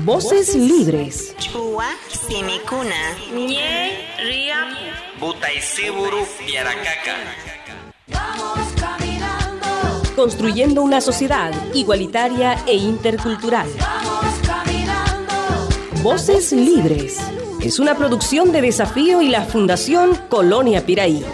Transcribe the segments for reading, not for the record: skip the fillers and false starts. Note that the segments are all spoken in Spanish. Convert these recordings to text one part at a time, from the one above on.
Voces libres. Chua Simicuna. Nye Ria Butaisiburu Piaracaca. Vamos caminando. Construyendo una sociedad igualitaria e intercultural. Vamos caminando. Voces libres. Es una producción de Desafío y la Fundación Colonia Piraí.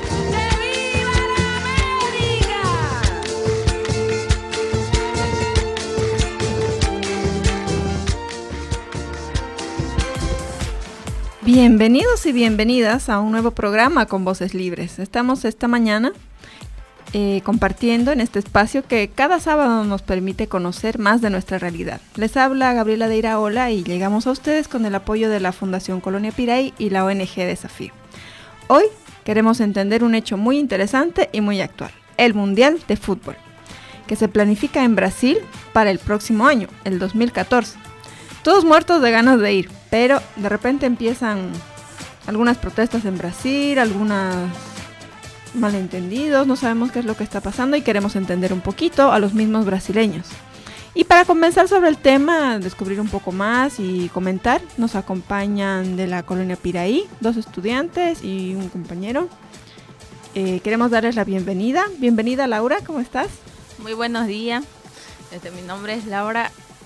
Bienvenidos y bienvenidas a un nuevo programa con Voces Libres. Estamos esta mañana compartiendo en este espacio que cada sábado nos permite conocer más de nuestra realidad. Les habla Gabriela de Iraola y llegamos a ustedes con el apoyo de la Fundación Colonia Piraí y la ONG Desafío. Hoy queremos entender un hecho muy interesante y muy actual, el Mundial de Fútbol, que se planifica en Brasil para el próximo año, el 2014. Todos muertos de ganas de ir, pero de repente empiezan algunas protestas en Brasil, algunos malentendidos, no sabemos qué es lo que está pasando y queremos entender un poquito a los mismos brasileños. Y para conversar sobre el tema, descubrir un poco más y comentar, nos acompañan de la Colonia Piraí, 2 estudiantes y un compañero. Queremos darles la bienvenida. Bienvenida, Laura, ¿cómo estás? Muy buenos días. Mi nombre es Laura.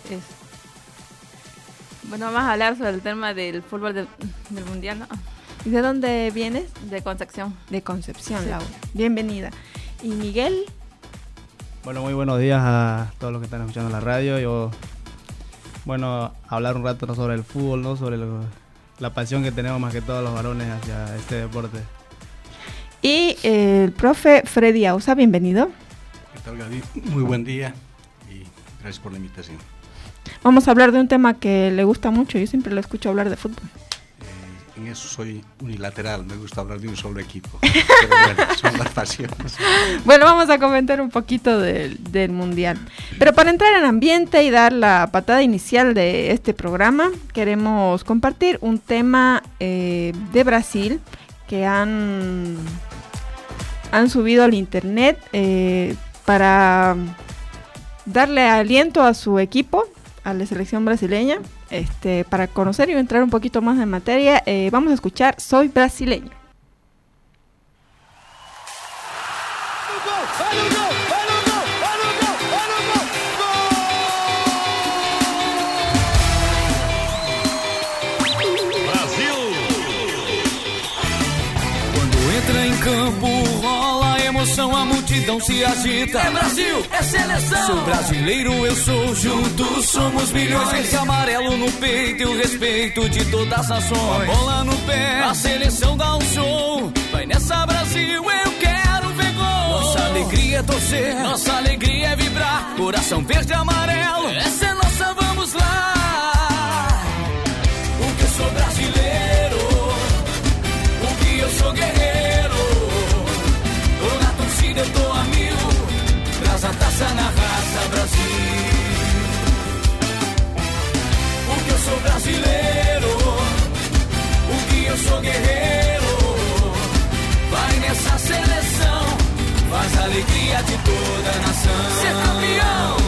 Bueno, vamos a hablar sobre el tema del fútbol del mundial, ¿no? ¿Y de dónde vienes? De Concepción. De Concepción, Sí. Laura. Bienvenida. ¿Y Miguel? Bueno, muy buenos días a todos los que están escuchando la radio. Yo, hablar un rato, ¿no?, sobre el fútbol, ¿no?, sobre la pasión que tenemos más que todos los varones hacia este deporte. Y el profe Freddy Ausa, bienvenido. ¿Qué tal, Gaby? Muy buen día y gracias por la invitación. Vamos a hablar de un tema que le gusta mucho, yo siempre lo escucho hablar de fútbol. En eso soy unilateral, me gusta hablar de un solo equipo, pero bueno, son las pasiones. Bueno, vamos a comentar un poquito del Mundial. Pero para entrar en ambiente y dar la patada inicial de este programa, queremos compartir un tema de Brasil que han subido al internet para darle aliento a su equipo, a la selección brasileña. Para conocer y entrar un poquito más en materia, vamos a escuchar Soy Brasileño. Brasil! Quando entra em campo, rola a emoção, a multidão se agita. É Brasil, é seleção. Sou brasileiro, eu sou, juntos somos milhões. Verde amarelo no peito e o respeito de todas as nações. A bola no pé, a seleção dá um show. Vai nessa Brasil, eu quero ver gol. Nossa alegria é torcer, nossa alegria é vibrar. Coração verde e amarelo, essa é nossa, vamos lá. Porque eu sou brasileiro, porque eu sou guerreiro. Tô na torcida, eu tô a mil. Traz a taça na raça, Brasil. Porque eu sou brasileiro, porque eu sou guerreiro. Vai nessa seleção, faz a alegria de toda a nação. Ser campeão.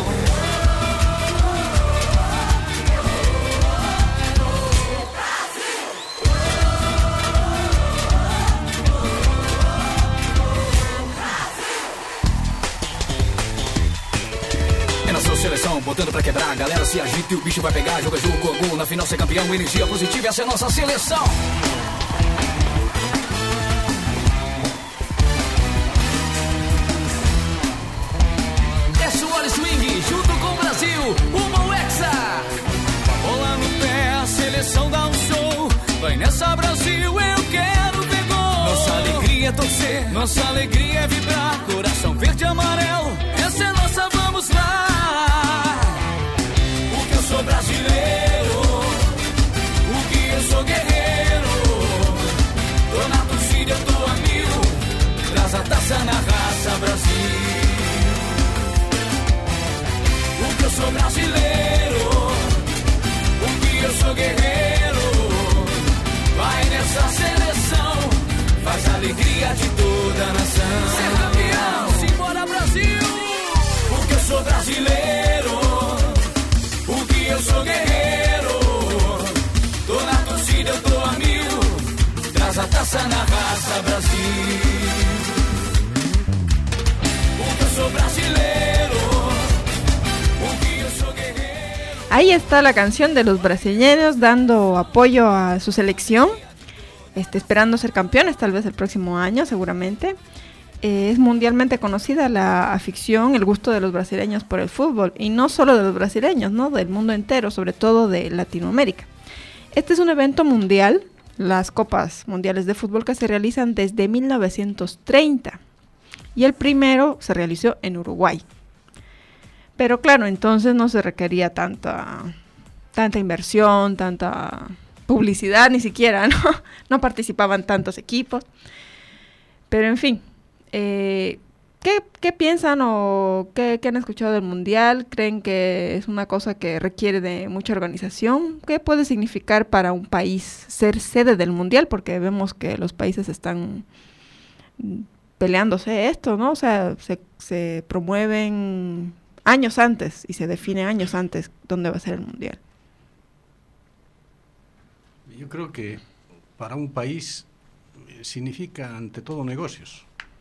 Seleção, botando pra quebrar, a galera se agita e o bicho vai pegar. Joga jogo com gol, na final ser campeão, energia positiva, essa é a nossa seleção. É suor e swing, junto com o Brasil, rumo ao Hexa. A bola no pé, a seleção dá um show. Vai nessa Brasil, eu quero ver gol. Nossa alegria é torcer, nossa alegria é vibrar. Coração verde e amarelo, essa é nossa, vamos lá. Eu sou brasileiro, porque eu sou guerreiro. Tô na torcida, eu tô a mil. Traz a taça na raça, Brasil. Porque eu sou brasileiro, porque eu sou guerreiro. Vai nessa seleção, faz a alegria de toda a nação. Ser campeão, simbora Brasil. ahí está la canción de los brasileños dando apoyo a su selección, esperando ser campeones tal vez el próximo año seguramente. Es mundialmente conocida la afición, el gusto de los brasileños por el fútbol, y no solo de los brasileños, ¿no? Del mundo entero, sobre todo de Latinoamérica. Este es un evento mundial, las Copas Mundiales de Fútbol, que se realizan desde 1930, y el primero se realizó en Uruguay. Pero claro, entonces no se requería tanta inversión, tanta publicidad, ni siquiera, ¿no? No participaban tantos equipos. Pero en fin, ¿qué piensan o qué han escuchado del Mundial? ¿Creen que es una cosa que requiere de mucha organización? ¿Qué puede significar para un país ser sede del Mundial? Porque vemos que los países están peleándose esto, ¿no? O sea, se promueven años antes y se define años antes dónde va a ser el Mundial. Yo creo que para un país significa ante todo negocios.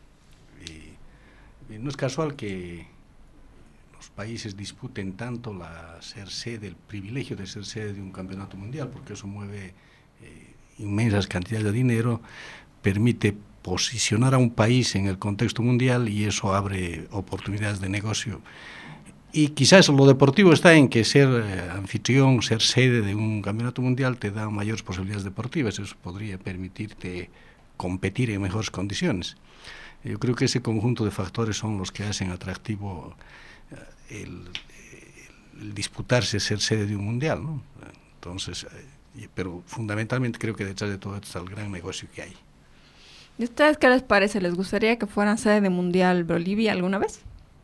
Y no es casual que los países disputen tanto ser sede, el privilegio de ser sede de un campeonato mundial, porque eso mueve inmensas cantidades de dinero, permite posicionar a un país en el contexto mundial y eso abre oportunidades de negocio. Y quizás lo deportivo está en que ser anfitrión, ser sede de un campeonato mundial te da mayores posibilidades deportivas, eso podría permitirte competir en mejores condiciones. Yo creo que ese conjunto de factores son los que hacen atractivo el disputarse ser sede de un mundial, ¿no? Entonces, pero fundamentalmente creo que detrás de todo esto está el gran negocio que hay. ¿Y ustedes qué les parece? ¿Les gustaría que fueran sede de Mundial Bolivia alguna vez?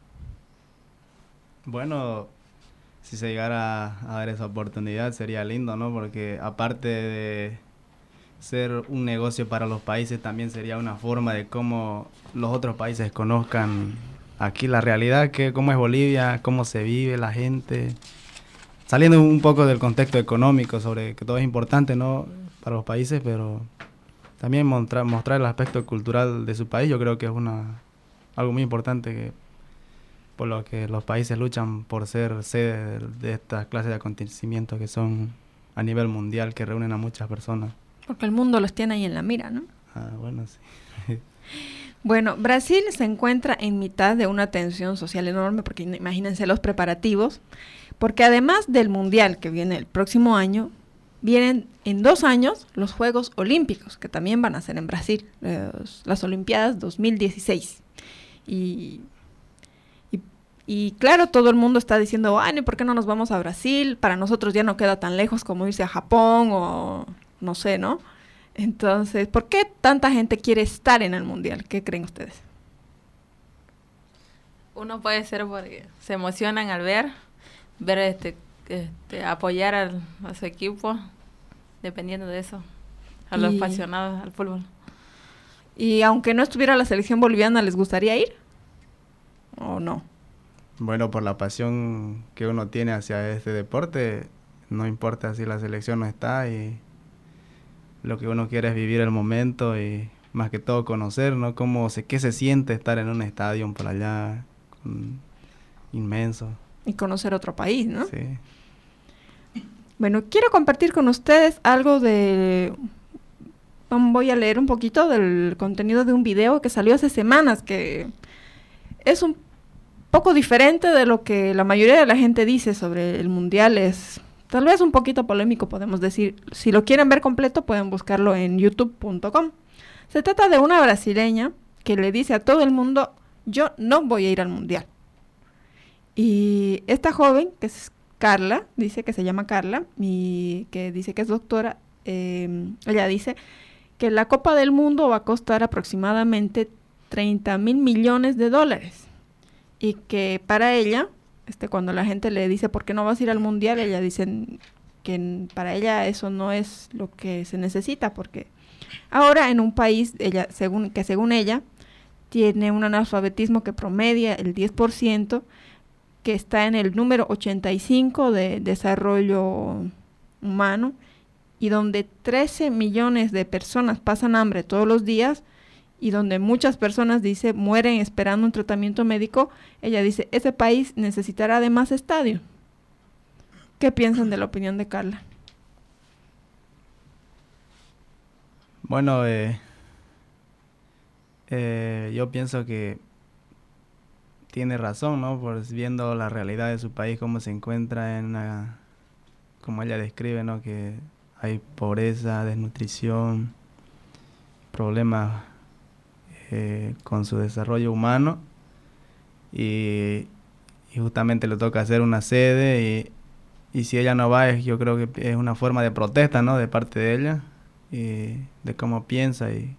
Bueno, si se llegara a dar esa oportunidad sería lindo, ¿no? Porque aparte de ser un negocio para los países, también sería una forma de cómo los otros países conozcan aquí la realidad, cómo es Bolivia, cómo se vive la gente, saliendo un poco del contexto económico, sobre que todo es importante, ¿no? Para los países, pero también mostrar el aspecto cultural de su país. Yo creo que es algo muy importante por lo que los países luchan por ser sede de estas clases de acontecimientos que son a nivel mundial, que reúnen a muchas personas. Porque el mundo los tiene ahí en la mira, ¿no? Bueno, sí. Bueno, Brasil se encuentra en mitad de una tensión social enorme, porque imagínense los preparativos, porque además del Mundial que viene el próximo año, vienen en 2 años los Juegos Olímpicos, que también van a ser en Brasil, las Olimpiadas 2016. Y claro, todo el mundo está diciendo, ¿y por qué no nos vamos a Brasil? Para nosotros ya no queda tan lejos como irse a Japón o no sé, ¿no? Entonces, ¿por qué tanta gente quiere estar en el Mundial? ¿Qué creen ustedes? Uno puede ser porque se emocionan al ver apoyar a su equipo, dependiendo de eso, a los apasionados al fútbol. Y aunque no estuviera la selección boliviana, ¿les gustaría ir? ¿O no? Bueno, por la pasión que uno tiene hacia este deporte, no importa si la selección no está, y lo que uno quiere es vivir el momento y más que todo conocer, ¿no? Qué se siente estar en un estadio por allá inmenso. Y conocer otro país, ¿no? Sí. Bueno, quiero compartir con ustedes algo voy a leer un poquito del contenido de un video que salió hace semanas, que es un poco diferente de lo que la mayoría de la gente dice sobre el Mundial. Es tal vez un poquito polémico, podemos decir. Si lo quieren ver completo, pueden buscarlo en youtube.com. Se trata de una brasileña que le dice a todo el mundo, yo no voy a ir al Mundial. Y esta joven, que es Carla, dice que se llama Carla, y que dice que es doctora, ella dice que la Copa del Mundo va a costar aproximadamente $30 mil millones. Y que para ella, cuando la gente le dice ¿por qué no vas a ir al Mundial?, ella dice que para ella eso no es lo que se necesita, porque ahora en un país, según ella, tiene un analfabetismo que promedia el 10%, que está en el número 85 de desarrollo humano, y donde 13 millones de personas pasan hambre todos los días, y donde muchas personas, dice, mueren esperando un tratamiento médico. Ella dice, ese país necesitará de más estadios. ¿Qué piensan de la opinión de Carla? Bueno, yo pienso que tiene razón, ¿no? Pues viendo la realidad de su país, cómo se encuentra como ella describe, ¿no? Que hay pobreza, desnutrición, problemas con su desarrollo humano y justamente le toca hacer una sede y si ella no va, yo creo que es una forma de protesta, ¿no? De parte de ella y de cómo piensa y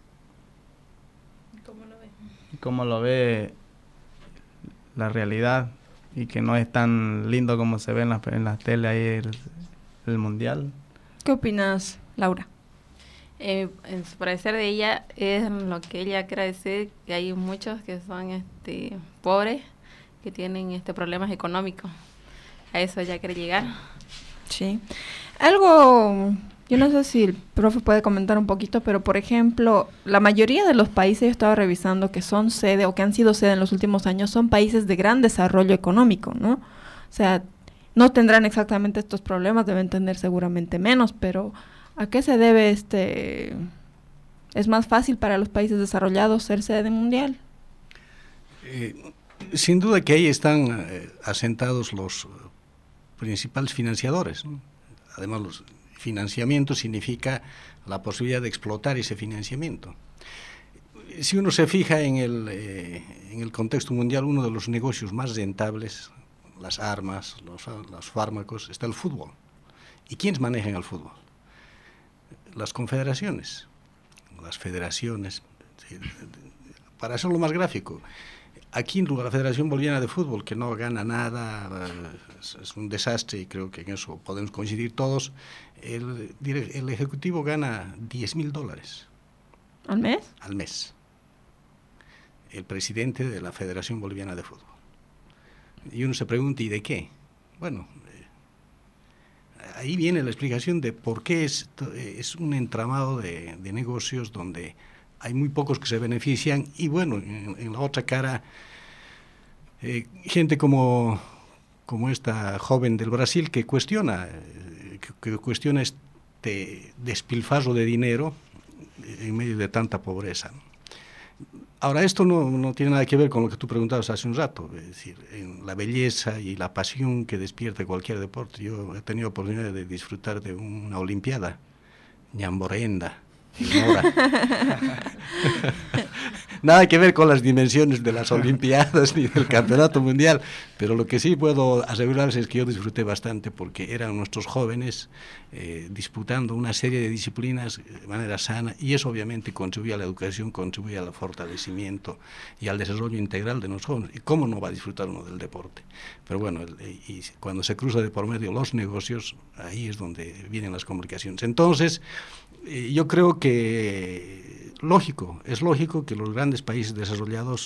cómo lo ve la realidad y que no es tan lindo como se ve en las tele ahí el mundial. ¿Qué opinas, Laura? En su parecer de ella es lo que ella quiere decir, que hay muchos que son pobres, que tienen problemas económicos. A eso ella quiere llegar. Sí. Algo, yo no sé si el profe puede comentar un poquito, pero por ejemplo, la mayoría de los países, yo estaba revisando, que son sede o que han sido sede en los últimos años, son países de gran desarrollo económico, ¿no? O sea, no tendrán exactamente estos problemas, deben tener seguramente menos, pero ¿a qué se debe es más fácil para los países desarrollados ser sede mundial? Sin duda que ahí están asentados los principales financiadores, ¿no? Además, los financiamientos significa la posibilidad de explotar ese financiamiento. Si uno se fija en el contexto mundial, uno de los negocios más rentables, las armas, los fármacos, está el fútbol. ¿Y quiénes manejan el fútbol? Las confederaciones, las federaciones. Para hacerlo más gráfico, aquí en la Federación Boliviana de Fútbol, que no gana nada, es un desastre y creo que en eso podemos coincidir todos, el ejecutivo gana $10,000. ¿Al mes? Al mes. El presidente de la Federación Boliviana de Fútbol. Y uno se pregunta, ¿y de qué? Bueno, ahí viene la explicación de por qué es un entramado de negocios donde hay muy pocos que se benefician y bueno, en la otra cara, gente como esta joven del Brasil que cuestiona este despilfarro de dinero en medio de tanta pobreza, ¿no? Ahora, esto no tiene nada que ver con lo que tú preguntabas hace un rato, es decir, en la belleza y la pasión que despierta cualquier deporte. Yo he tenido oportunidad de disfrutar de una olimpiada, Ñamborenda, nada que ver con las dimensiones de las olimpiadas ni del campeonato mundial, pero lo que sí puedo asegurarles es que yo disfruté bastante porque eran nuestros jóvenes disputando una serie de disciplinas de manera sana y eso obviamente contribuye a la educación, contribuye al fortalecimiento y al desarrollo integral de los jóvenes. ¿Y cómo no va a disfrutar uno del deporte? Pero bueno, y cuando se cruza de por medio los negocios, ahí es donde vienen las complicaciones. Entonces, yo creo que es lógico que los grandes países desarrollados,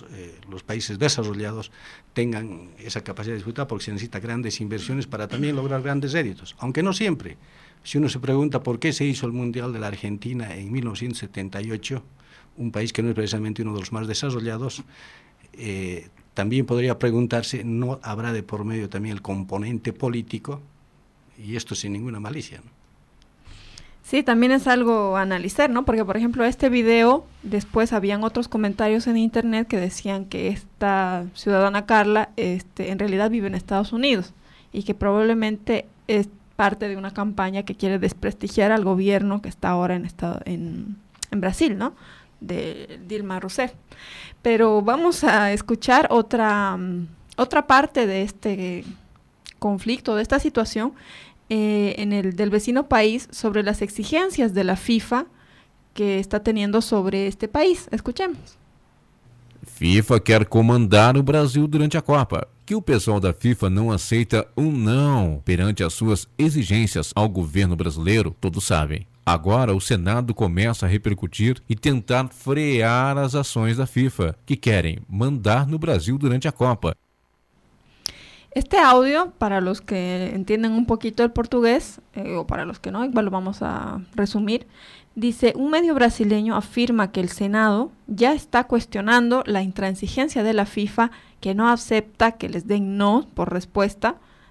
tengan esa capacidad de disfrutar porque se necesitan grandes inversiones para también lograr grandes réditos, aunque no siempre. Si uno se pregunta por qué se hizo el Mundial de la Argentina en 1978, un país que no es precisamente uno de los más desarrollados, también podría preguntarse, ¿no habrá de por medio también el componente político? Y esto sin ninguna malicia, ¿no? Sí, también es algo a analizar, ¿no? Porque, por ejemplo, este video, después habían otros comentarios en internet que decían que esta ciudadana Carla en realidad vive en Estados Unidos y que probablemente es parte de una campaña que quiere desprestigiar al gobierno que está ahora en Brasil, ¿no? De Dilma Rousseff. Pero vamos a escuchar otra parte de este conflicto, de esta situación, del vecino país sobre las exigencias de la FIFA que está teniendo sobre este país. Escuchemos. FIFA quer comandar o Brasil durante a Copa. Que o pessoal da FIFA não aceita não perante as suas exigências ao governo brasileiro, todos sabem. Agora o Senado começa a repercutir e tentar frear as ações da FIFA, que querem mandar no Brasil durante a Copa. Este audio, para los que entienden un poquito el portugués, o para los que no, igual lo vamos a resumir, dice, un medio brasileño afirma que el Senado ya está cuestionando la intransigencia de la FIFA, que no acepta que les den no por respuesta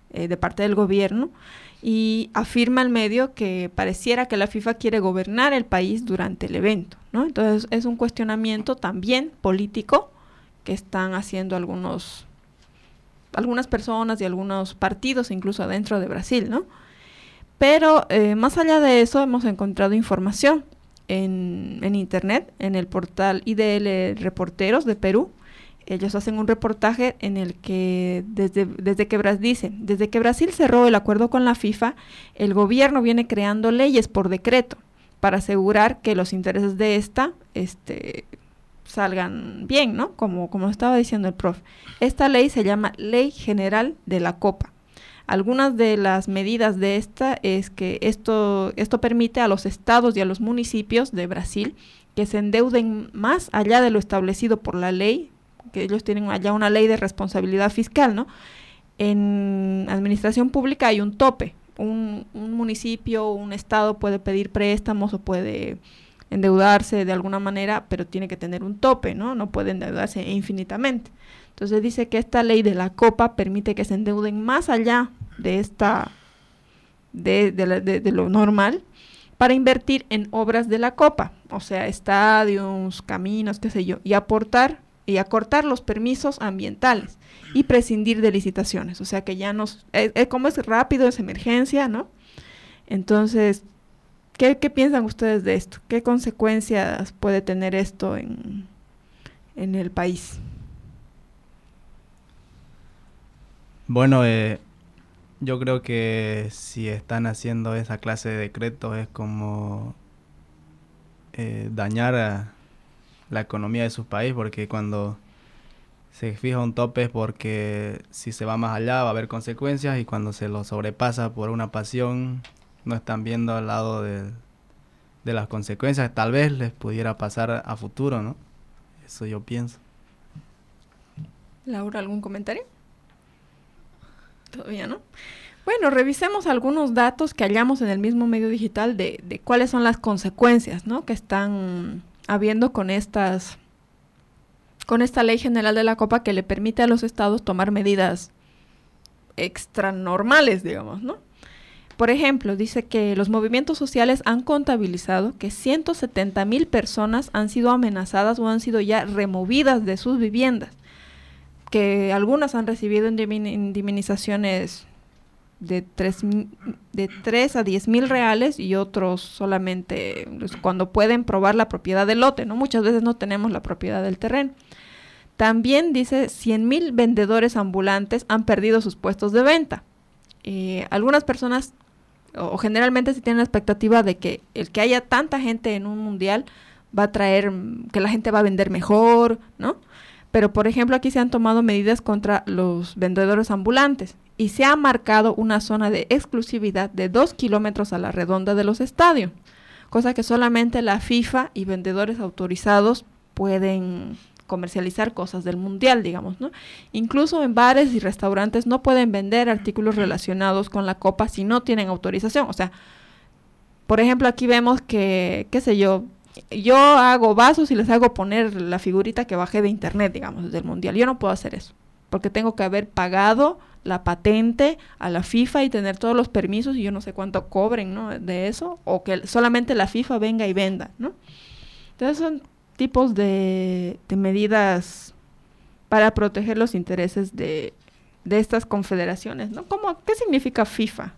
de parte del gobierno, y afirma el medio que pareciera que la FIFA quiere gobernar el país durante el evento, ¿no? Entonces es un cuestionamiento también político que están haciendo algunas personas y algunos partidos, incluso dentro de Brasil, ¿no? Pero más allá de eso, hemos encontrado información en internet, en el portal IDL Reporteros de Perú. Ellos hacen un reportaje en el que desde que Brasil cerró el acuerdo con la FIFA, el gobierno viene creando leyes por decreto para asegurar que los intereses de esta salgan bien, ¿no? Como estaba diciendo el profe. Esta ley se llama Ley General de la Copa. Algunas de las medidas de esta es que esto permite a los estados y a los municipios de Brasil que se endeuden más allá de lo establecido por la ley, que ellos tienen allá una ley de responsabilidad fiscal, ¿no? En administración pública hay un tope. Un municipio, un estado puede pedir préstamos o puede endeudarse de alguna manera, pero tiene que tener un tope, ¿no? No puede endeudarse infinitamente. Entonces dice que esta ley de la Copa permite que se endeuden más allá de de lo normal para invertir en obras de la Copa, o sea, estadios, caminos, qué sé yo, y acortar los permisos ambientales y prescindir de licitaciones, o sea que ya como es rápido, es emergencia, ¿no? Entonces, ¿qué piensan ustedes de esto? ¿Qué consecuencias puede tener esto en el país? Bueno, yo creo que si están haciendo esa clase de decretos es como dañar a la economía de su país, porque cuando se fija un tope es porque si se va más allá va a haber consecuencias, y cuando se lo sobrepasa por una pasión no están viendo al lado de las consecuencias. Tal vez les pudiera pasar a futuro, ¿no? Eso yo pienso. Laura, ¿algún comentario? Todavía no. Bueno, revisemos algunos datos que hallamos en el mismo medio digital de cuáles son las consecuencias, ¿no?, que están habiendo con esta Ley General de la Copa, que le permite a los estados tomar medidas extranormales, digamos, ¿no? Por ejemplo, dice que los movimientos sociales han contabilizado que 170,000 personas han sido amenazadas o han sido ya removidas de sus viviendas, que algunas han recibido indemnizaciones de 3 a 10,000 reales, y otros solamente cuando pueden probar la propiedad del lote, ¿no? Muchas veces no tenemos la propiedad del terreno. También dice 100,000 vendedores ambulantes han perdido sus puestos de venta. Algunas personas, o generalmente se tiene la expectativa de que el que haya tanta gente en un mundial va a traer que la gente va a vender mejor, ¿no? Pero, por ejemplo, aquí se han tomado medidas contra los vendedores ambulantes y se ha marcado una zona de exclusividad de 2 kilómetros a la redonda de los estadios, cosa que solamente la FIFA y vendedores autorizados pueden comercializar cosas del mundial, digamos, ¿no? Incluso en bares y restaurantes no pueden vender artículos relacionados con la Copa si no tienen autorización. O sea, por ejemplo, aquí vemos que, qué sé yo hago vasos y les hago poner la figurita que bajé de internet, digamos, del mundial. Yo no puedo hacer eso, porque tengo que haber pagado la patente a la FIFA y tener todos los permisos, y yo no sé cuánto cobren, ¿no?, de eso, o que solamente la FIFA venga y venda, ¿no? Entonces son tipos de medidas para proteger los intereses de estas confederaciones, ¿no? ¿Qué significa FIFA?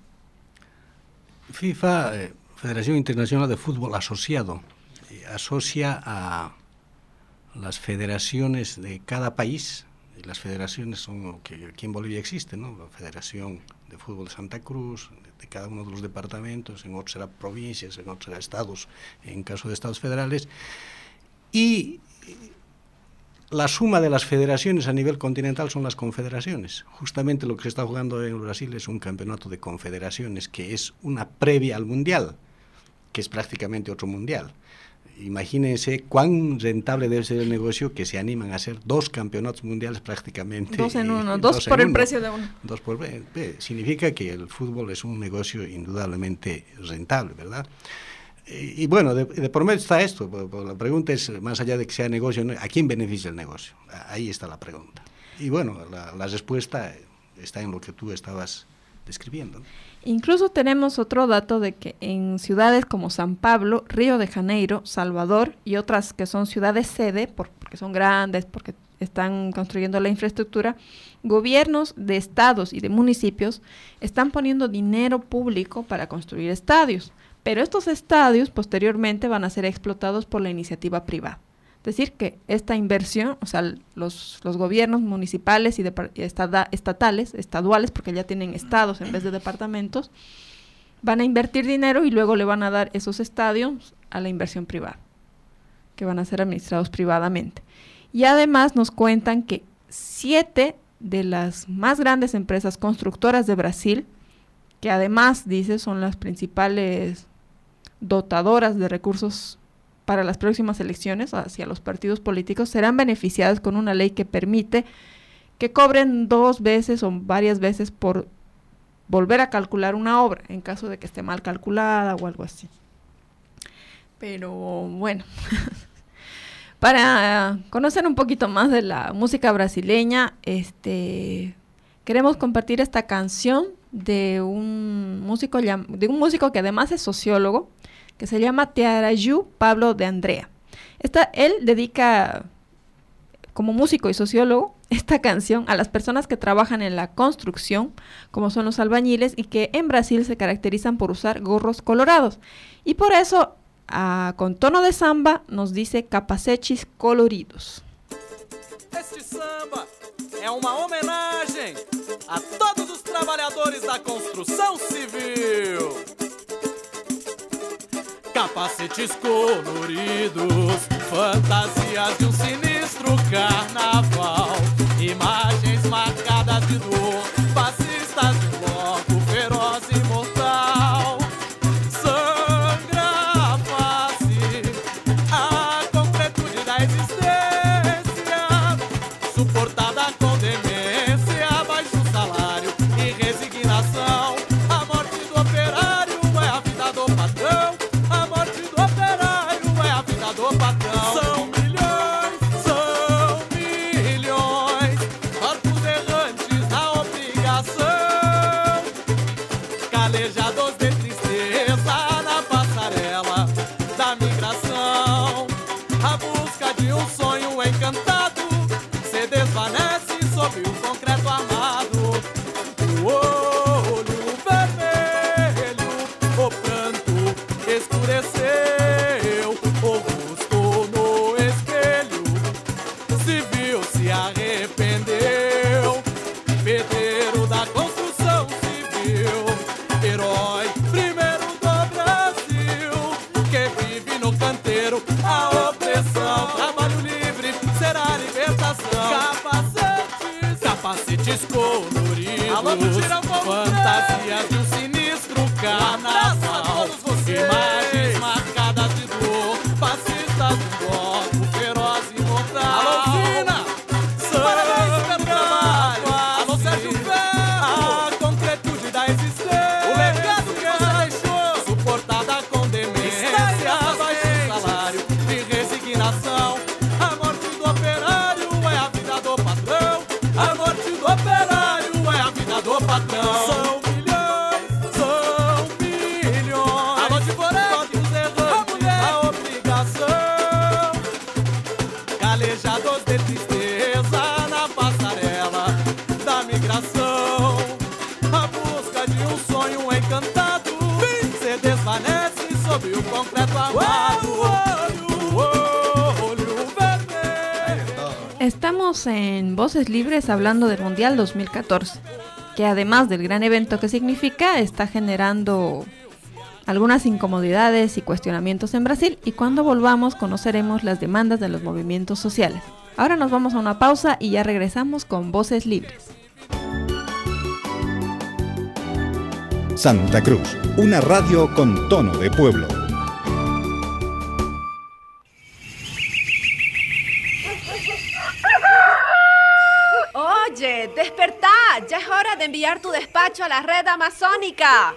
FIFA, Federación Internacional de Fútbol Asociado, asocia a las federaciones de cada país. Las federaciones son lo que aquí en Bolivia existe, ¿no? La Federación de Fútbol de Santa Cruz, de cada uno de los departamentos, en otros será provincias, en otros será estados, en caso de estados federales. Y la suma de las federaciones a nivel continental son las confederaciones. Justamente lo que se está jugando en Brasil es un campeonato de confederaciones, que es una previa al mundial, que es prácticamente otro mundial. Imagínense cuán rentable debe ser el negocio, que se animan a hacer 2 campeonatos mundiales prácticamente. 2 en uno, 2 por el precio de uno. Significa que el fútbol es un negocio indudablemente rentable, ¿verdad? Y bueno, de por medio está esto. La pregunta es, más allá de que sea negocio, ¿a quién beneficia el negocio? Ahí está la pregunta. Y bueno, la respuesta está en lo que tú estabas describiendo, ¿no? Incluso tenemos otro dato de que en ciudades como San Pablo, Río de Janeiro, Salvador y otras que son ciudades sede, porque son grandes, porque están construyendo la infraestructura, gobiernos de estados y de municipios están poniendo dinero público para construir estadios, pero estos estadios posteriormente van a ser explotados por la iniciativa privada. Es decir, que esta inversión, o sea, los gobiernos municipales y estatales, estaduales, porque ya tienen estados en vez de departamentos, van a invertir dinero y luego le van a dar esos estadios a la inversión privada, que van a ser administrados privadamente. Y además nos cuentan que 7 de las más grandes empresas constructoras de Brasil, que además, dice, son las principales dotadoras de recursos para las próximas elecciones hacia los partidos políticos, serán beneficiadas con una ley que permite que cobren 2 veces o varias veces por volver a calcular una obra, en caso de que esté mal calculada o algo así. Pero bueno, para conocer un poquito más de la música brasileña, queremos compartir esta canción de un músico que además es sociólogo, que se llama Tearaju Pablo de Andrea. Él dedica, como músico y sociólogo, esta canción a las personas que trabajan en la construcción, como son los albañiles, y que en Brasil se caracterizan por usar gorros colorados. Y por eso, con tono de samba, nos dice capacetes coloridos. Este samba é uma homenagem a todos os trabalhadores da construção civil. Capacetes coloridos, fantasias de sinistro carnaval, imagens marcadas de dor, fascistas de bloco feroz e mortal. Sangra a face, a concretude da existência, suportada com demência, baixo salário e resignação. A morte do operário é a vida do patrão. Do patrão. São milhões, corpos errantes na obrigação, calejados de tristeza na passarela da migração. A busca de um sonho encantado se desvanece sob o concreto armado. O olho vermelho, o pranto escureceu. Se arrependeu, pedreiro da construção civil, herói primeiro do Brasil, que vive no canteiro a opressão. Trabalho livre será libertação. Capacetes coloridos, fantasias de um sinistro carnaval, imagens marcadas de dor, fascistas do bloco feroz e mortal. São milhões, alô de corpos errantes na obrigação, calejados de tristeza na passarela da migração. A busca de um sonho encantado se desvanece sobre o concreto armado. Estamos en Voces Libres hablando del Mundial 2014. Que además del gran evento que significa, está generando algunas incomodidades y cuestionamientos en Brasil, y cuando volvamos conoceremos las demandas de los movimientos sociales. Ahora nos vamos a una pausa y ya regresamos con Voces Libres. Santa Cruz, una radio con tono de pueblo. Oye, despertá, ya es hora de enviar tu despacho a la red amazónica.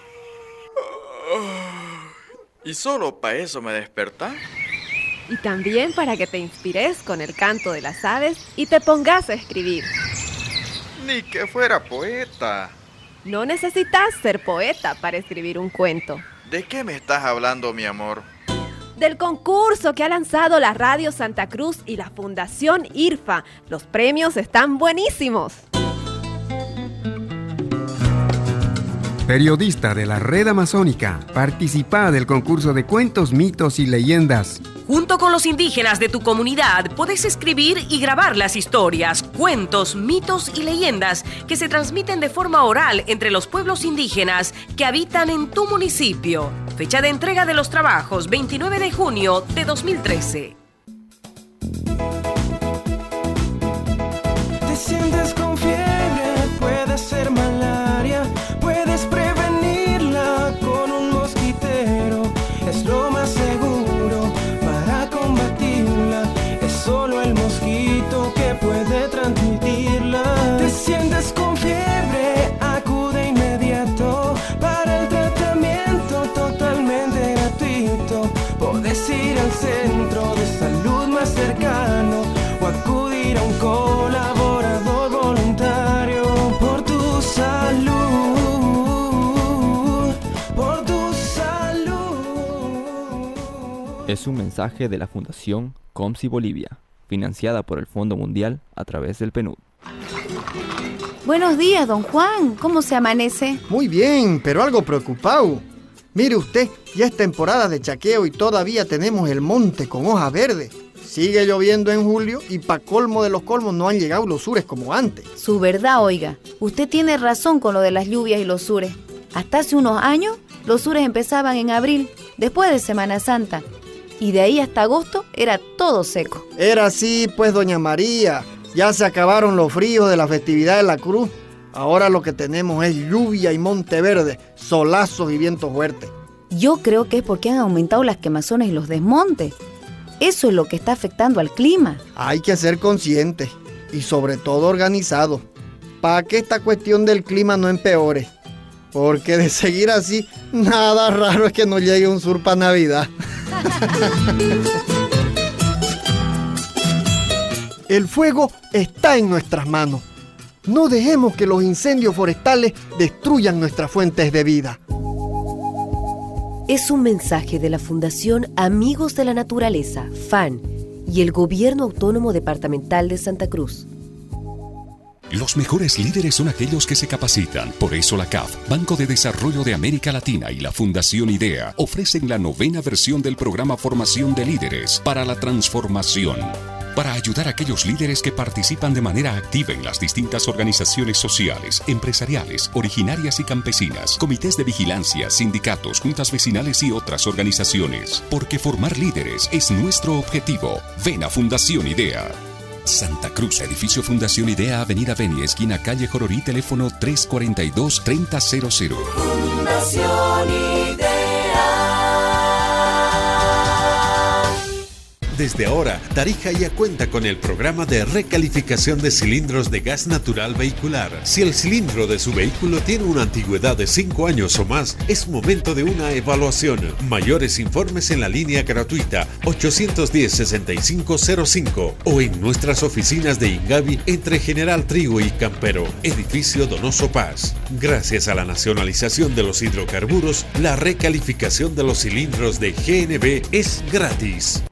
¿Y solo para eso me despertás? Y también para que te inspires con el canto de las aves y te pongas a escribir. Ni que fuera poeta. No necesitas ser poeta para escribir un cuento. ¿De qué me estás hablando, mi amor? Del concurso que ha lanzado la Radio Santa Cruz y la Fundación IRFA. Los premios están buenísimos. Periodista de la Red Amazónica, participa del concurso de cuentos, mitos y leyendas. Junto con los indígenas de tu comunidad, puedes escribir y grabar las historias, cuentos, mitos y leyendas que se transmiten de forma oral entre los pueblos indígenas que habitan en tu municipio. Fecha de entrega de los trabajos, 29 de junio de 2013. Te sientes con fiebre, puede ser malaria, puedes prevenirla con un mosquitero. Es lo más seguro para combatirla, es solo el mosquito que puede transmitirla. Te sientes con fiebre, acude inmediato para el tratamiento totalmente gratuito. Podés ir al centro de salud más cercano o acudir a un colaborador voluntario. Por tu salud, por tu salud. Es un mensaje de la Fundación COMSI Bolivia, financiada por el Fondo Mundial a través del PNUD. Buenos días, don Juan. ¿Cómo se amanece? Muy bien, pero algo preocupado. Mire usted, ya es temporada de chaqueo y todavía tenemos el monte con hoja verde. Sigue lloviendo en julio y pa' colmo de los colmos no han llegado los sures como antes. Su verdad, oiga. Usted tiene razón con lo de las lluvias y los sures. Hasta hace unos años, los sures empezaban en abril, después de Semana Santa. Y de ahí hasta agosto era todo seco. Era así, pues, doña María. Ya se acabaron los fríos de la festividad de la Cruz. Ahora lo que tenemos es lluvia y monte verde, solazos y viento fuerte. Yo creo que es porque han aumentado las quemazones y los desmontes. Eso es lo que está afectando al clima. Hay que ser conscientes y sobre todo organizados para que esta cuestión del clima no empeore. Porque de seguir así, nada raro es que nos llegue un sur para Navidad. El fuego está en nuestras manos. No dejemos que los incendios forestales destruyan nuestras fuentes de vida. Es un mensaje de la Fundación Amigos de la Naturaleza, FAN, y el Gobierno Autónomo Departamental de Santa Cruz. Los mejores líderes son aquellos que se capacitan. Por eso la CAF, Banco de Desarrollo de América Latina, y la Fundación IDEA ofrecen la 9ª versión del programa Formación de Líderes para la Transformación, para ayudar a aquellos líderes que participan de manera activa en las distintas organizaciones sociales, empresariales, originarias y campesinas, comités de vigilancia, sindicatos, juntas vecinales y otras organizaciones. Porque formar líderes es nuestro objetivo. Ven a Fundación IDEA. Santa Cruz, edificio Fundación IDEA, Avenida Beni, esquina calle Jororí, teléfono 342-3000. Fundación IDEA. Desde ahora, Tarija ya cuenta con el programa de recalificación de cilindros de gas natural vehicular. Si el cilindro de su vehículo tiene una antigüedad de 5 años o más, es momento de una evaluación. Mayores informes en la línea gratuita 810-6505 o en nuestras oficinas de Ingavi entre General Trigo y Campero, edificio Donoso Paz. Gracias a la nacionalización de los hidrocarburos, la recalificación de los cilindros de GNB es gratis.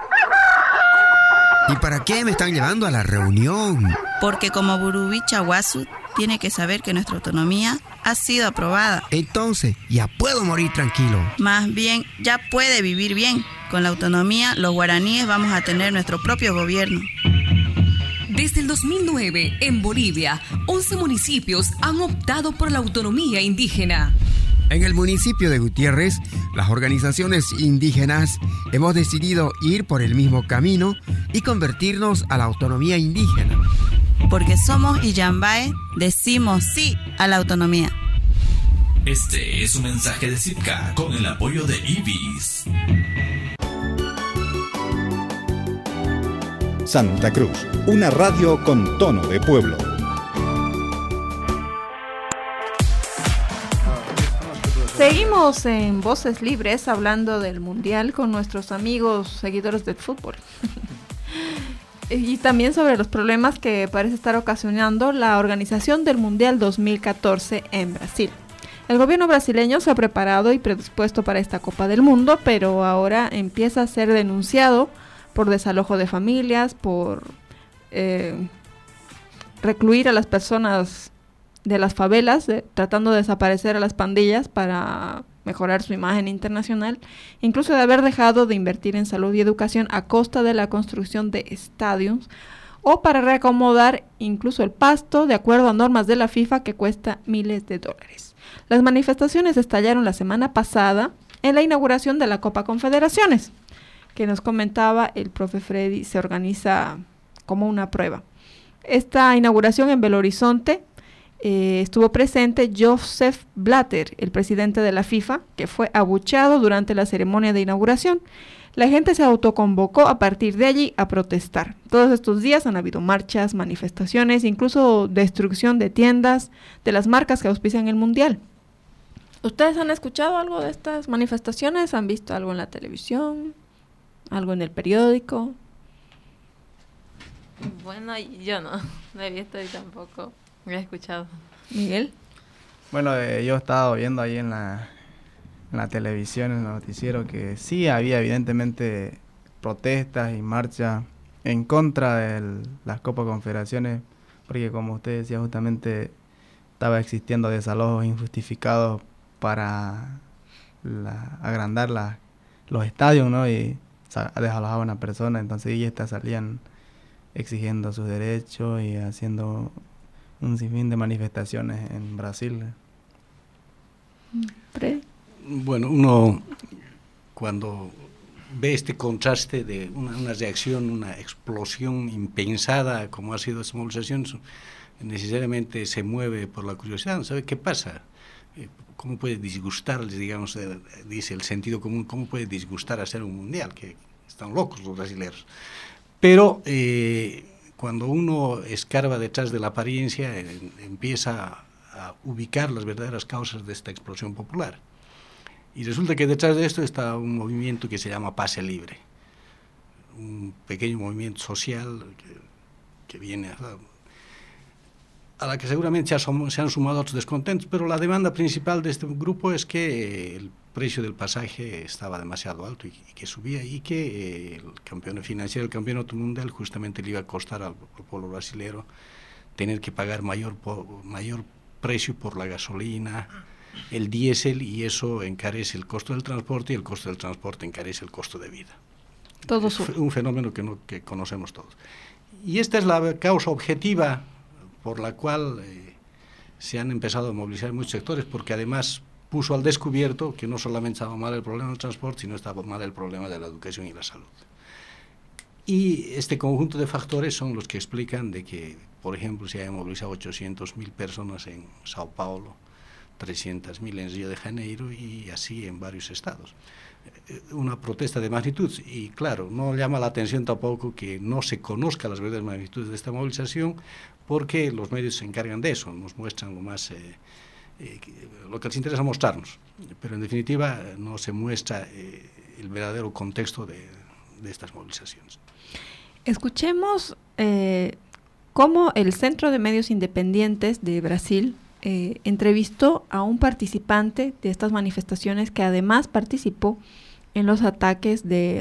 ¿Y para qué me están llevando a la reunión? Porque como Burubí Chaguazú tiene que saber que nuestra autonomía ha sido aprobada. Entonces, ya puedo morir tranquilo. Más bien, ya puede vivir bien. Con la autonomía, los guaraníes vamos a tener nuestro propio gobierno. Desde el 2009, en Bolivia, 11 municipios han optado por la autonomía indígena. En el municipio de Gutiérrez, las organizaciones indígenas hemos decidido ir por el mismo camino y convertirnos a la autonomía indígena. Porque somos Illambae, decimos sí a la autonomía. Este es un mensaje de CIPCA con el apoyo de IBIS. Santa Cruz, una radio con tono de pueblo. Seguimos en Voces Libres hablando del Mundial con nuestros amigos seguidores del fútbol. Y también sobre los problemas que parece estar ocasionando la organización del Mundial 2014 en Brasil. El gobierno brasileño se ha preparado y predispuesto para esta Copa del Mundo, pero ahora empieza a ser denunciado por desalojo de familias, por recluir a las personas de las favelas, tratando de desaparecer a las pandillas para mejorar su imagen internacional, incluso de haber dejado de invertir en salud y educación a costa de la construcción de estadios, o para reacomodar incluso el pasto de acuerdo a normas de la FIFA que cuesta miles de dólares. Las manifestaciones estallaron la semana pasada en la inauguración de la Copa Confederaciones, que nos comentaba el profe Freddy, se organiza como una prueba. Esta inauguración en Belo Horizonte estuvo presente Joseph Blatter, el presidente de la FIFA, que fue abucheado durante la ceremonia de inauguración. La gente se autoconvocó a partir de allí a protestar. Todos estos días han habido marchas, manifestaciones, incluso destrucción de tiendas de las marcas que auspician el Mundial. ¿Ustedes han escuchado algo de estas manifestaciones? ¿Han visto algo en la televisión? ¿Algo en el periódico? Bueno, yo no he visto y tampoco he escuchado. ¿Miguel? Bueno, yo he estado viendo ahí en la televisión, en el noticiero, que sí había evidentemente protestas y marchas en contra de las Copa Confederaciones, porque como usted decía, justamente estaba existiendo desalojos injustificados para agrandar los estadios, ¿no? Y desalojaban a personas, entonces ellos salían exigiendo sus derechos y haciendo un sinfín de manifestaciones en Brasil. Bueno, uno cuando ve este contraste de una reacción, una explosión impensada como ha sido esta movilización, necesariamente se mueve por la curiosidad, ¿sabe qué pasa? ¿Cómo puede disgustarles, digamos, dice el sentido común, cómo puede disgustar hacer un mundial? Que están locos los brasileños. Pero cuando uno escarba detrás de la apariencia, empieza a ubicar las verdaderas causas de esta explosión popular. Y resulta que detrás de esto está un movimiento que se llama Pase Libre, un pequeño movimiento social que viene a la que seguramente se han sumado otros descontentos, pero la demanda principal de este grupo es que el precio del pasaje estaba demasiado alto y que subía, y que el campeón financiero del campeonato mundial justamente le iba a costar al pueblo brasilero tener que pagar mayor precio por la gasolina, el diésel, y eso encarece el costo del transporte, y el costo del transporte encarece el costo de vida. Todo es un fenómeno que conocemos todos. Y esta es la causa objetiva por la cual se han empezado a movilizar muchos sectores, porque además puso al descubierto que no solamente estaba mal el problema del transporte, sino estaba mal el problema de la educación y la salud. Y este conjunto de factores son los que explican de que, por ejemplo, se hayan movilizado 800.000 personas en Sao Paulo, 300.000 en Río de Janeiro y así en varios estados. Una protesta de magnitud, y claro, no llama la atención tampoco que no se conozca las verdaderas magnitudes de esta movilización, porque los medios se encargan de eso, nos muestran lo más lo que les interesa mostrarnos, pero en definitiva no se muestra el verdadero contexto de estas movilizaciones. Escuchemos cómo el Centro de Medios Independientes de Brasil entrevistó a un participante de estas manifestaciones que además participó en los ataques de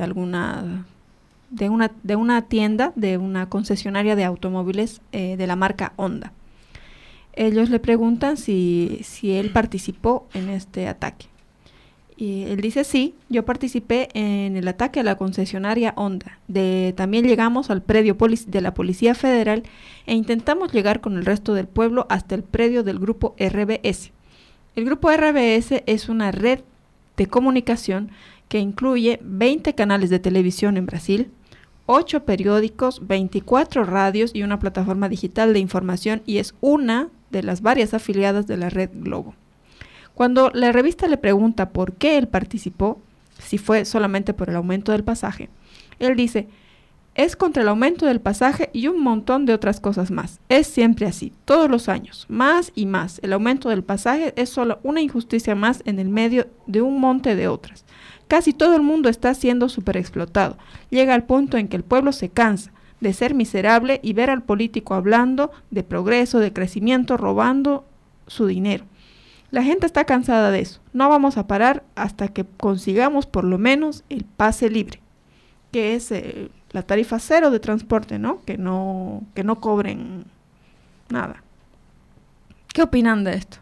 una tienda, de una concesionaria de automóviles de la marca Honda. Ellos le preguntan si él participó en este ataque. Y él dice, sí, yo participé en el ataque a la concesionaria Honda. También llegamos al predio de la Policía Federal e intentamos llegar con el resto del pueblo hasta el predio del grupo RBS. El grupo RBS es una red de comunicación que incluye 20 canales de televisión en Brasil, 8 periódicos, 24 radios y una plataforma digital de información, y es una de las varias afiliadas de la red Globo. Cuando la revista le pregunta por qué él participó, si fue solamente por el aumento del pasaje, él dice, es contra el aumento del pasaje y un montón de otras cosas más. Es siempre así, todos los años, más y más. El aumento del pasaje es solo una injusticia más en el medio de un monte de otras. Casi todo el mundo está siendo superexplotado. Llega al punto en que el pueblo se cansa. de ser miserable y ver al político hablando de progreso, de crecimiento, robando su dinero. La gente está cansada de eso. No vamos a parar hasta que consigamos por lo menos el pase libre, que es la tarifa cero de transporte, ¿no? Que no cobren nada. ¿Qué opinan de esto?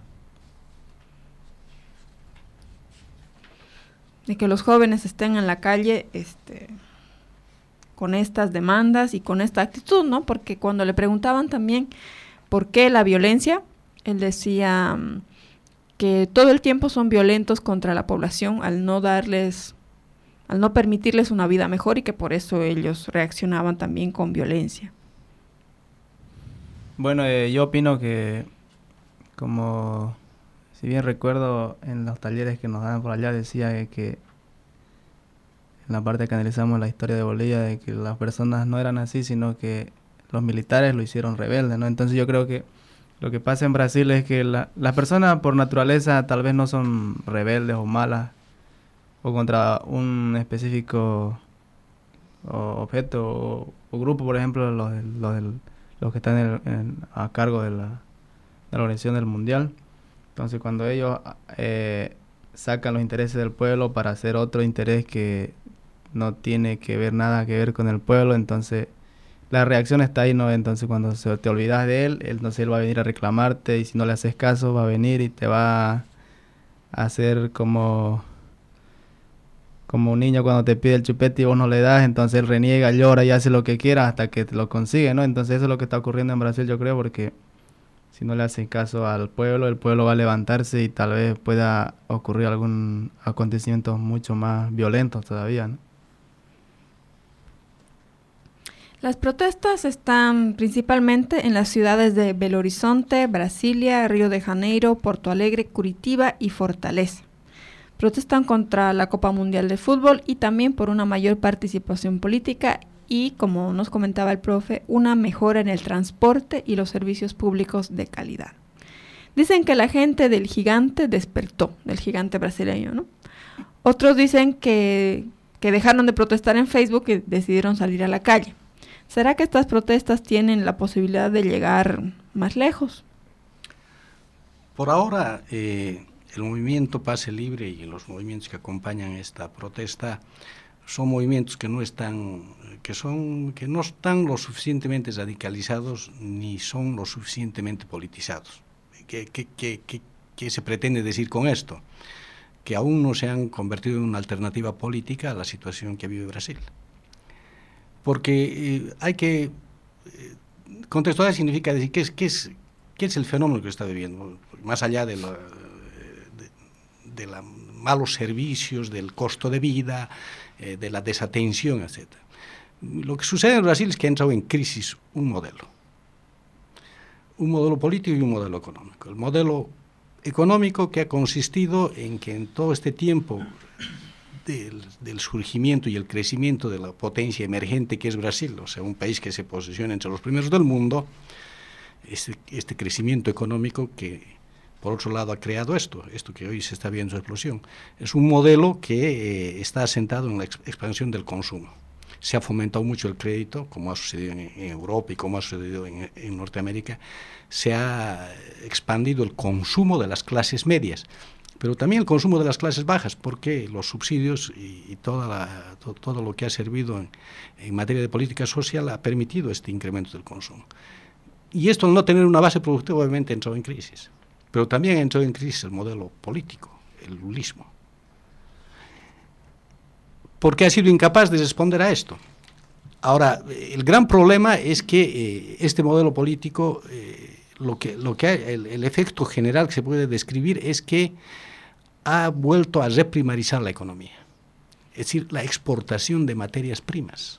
De que los jóvenes estén en la calle con estas demandas y con esta actitud, ¿no? Porque cuando le preguntaban también por qué la violencia, él decía que todo el tiempo son violentos contra la población al no permitirles una vida mejor y que por eso ellos reaccionaban también con violencia. Bueno, yo opino que, como si bien recuerdo en los talleres que nos daban por allá, decía que en la parte que analizamos la historia de Bolivia, de que las personas no eran así, sino que los militares lo hicieron rebelde, ¿no? Entonces yo creo que lo que pasa en Brasil es que las personas por naturaleza tal vez no son rebeldes o malas o contra un específico objeto o grupo, por ejemplo, los que están a cargo de la organización del mundial. Entonces cuando ellos sacan los intereses del pueblo para hacer otro interés que no tiene nada que ver con el pueblo, entonces la reacción está ahí, ¿no? Entonces cuando te olvidas de él, entonces él va a venir a reclamarte y si no le haces caso va a venir y te va a hacer como un niño cuando te pide el chupete y vos no le das, entonces él reniega, llora y hace lo que quiera hasta que te lo consigue, ¿no? Entonces eso es lo que está ocurriendo en Brasil, yo creo, porque si no le hacen caso al pueblo, el pueblo va a levantarse y tal vez pueda ocurrir algún acontecimiento mucho más violentos todavía, ¿no? Las protestas están principalmente en las ciudades de Belo Horizonte, Brasilia, Río de Janeiro, Porto Alegre, Curitiba y Fortaleza. Protestan contra la Copa Mundial de Fútbol y también por una mayor participación política y, como nos comentaba el profe, una mejora en el transporte y los servicios públicos de calidad. Dicen que la gente del gigante despertó, del gigante brasileño, ¿no? Otros dicen que dejaron de protestar en Facebook y decidieron salir a la calle. ¿Será que estas protestas tienen la posibilidad de llegar más lejos? Por ahora, el movimiento Pase Libre y los movimientos que acompañan esta protesta son movimientos que no están lo suficientemente radicalizados ni son lo suficientemente politizados. ¿Qué se pretende decir con esto? Que aún no se han convertido en una alternativa política a la situación que vive Brasil. Porque hay que contextualizar, significa decir qué es el fenómeno que está viviendo, más allá de los malos servicios, del costo de vida, de la desatención, etc. Lo que sucede en Brasil es que ha entrado en crisis un modelo político y un modelo económico. El modelo económico que ha consistido en que en todo este tiempo del surgimiento y el crecimiento de la potencia emergente que es Brasil, o sea, un país que se posiciona entre los primeros del mundo, este crecimiento económico que, por otro lado, ha creado esto que hoy se está viendo su explosión. Es un modelo que está asentado en la expansión del consumo. Se ha fomentado mucho el crédito, como ha sucedido en Europa y como ha sucedido en Norteamérica. Se ha expandido el consumo de las clases medias, pero también el consumo de las clases bajas, porque los subsidios y todo lo que ha servido en materia de política social ha permitido este incremento del consumo. Y esto, al no tener una base productiva, obviamente entró en crisis. Pero también entró en crisis el modelo político, el lulismo. ¿Por qué ha sido incapaz de responder a esto? Ahora, el gran problema es que este modelo político, el efecto general que se puede describir es que ha vuelto a reprimarizar la economía, es decir, la exportación de materias primas.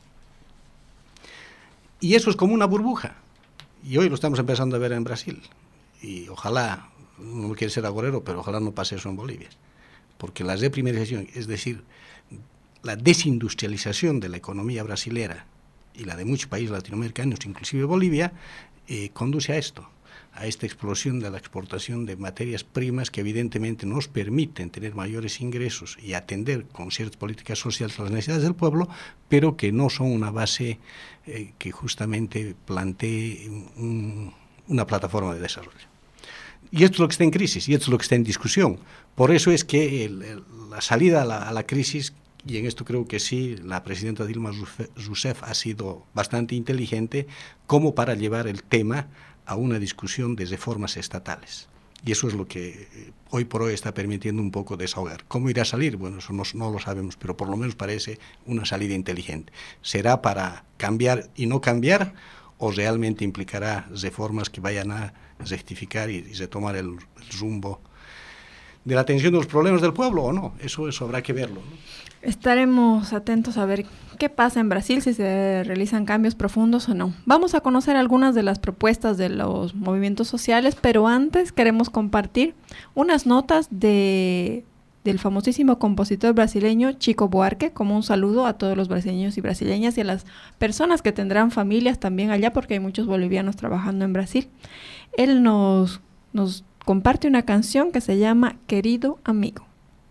Y eso es como una burbuja, y hoy lo estamos empezando a ver en Brasil, y ojalá, no quiere ser agorero, pero ojalá no pase eso en Bolivia, porque la reprimarización, es decir, la desindustrialización de la economía brasilera y la de muchos países latinoamericanos, inclusive Bolivia, conduce a esto, a esta explosión de la exportación de materias primas que evidentemente nos permiten tener mayores ingresos y atender con ciertas políticas sociales las necesidades del pueblo, pero que no son una base que justamente plantee una plataforma de desarrollo. Y esto es lo que está en crisis, y esto es lo que está en discusión. Por eso es que la salida a la crisis, y en esto creo que sí, la presidenta Dilma Rousseff ha sido bastante inteligente como para llevar el tema a una discusión de reformas estatales. Y eso es lo que hoy por hoy está permitiendo un poco desahogar. ¿Cómo irá a salir? Bueno, eso no lo sabemos, pero por lo menos parece una salida inteligente. ¿Será para cambiar y no cambiar, o realmente implicará reformas que vayan a rectificar y retomar el rumbo de la atención de los problemas del pueblo o no? Eso habrá que verlo, ¿no? Estaremos atentos a ver qué pasa en Brasil, si se realizan cambios profundos o no. Vamos a conocer algunas de las propuestas de los movimientos sociales, pero antes queremos compartir unas notas del famosísimo compositor brasileño Chico Buarque, como un saludo a todos los brasileños y brasileñas y a las personas que tendrán familias también allá, porque hay muchos bolivianos trabajando en Brasil. Él nos comparte una canción que se llama Querido Amigo.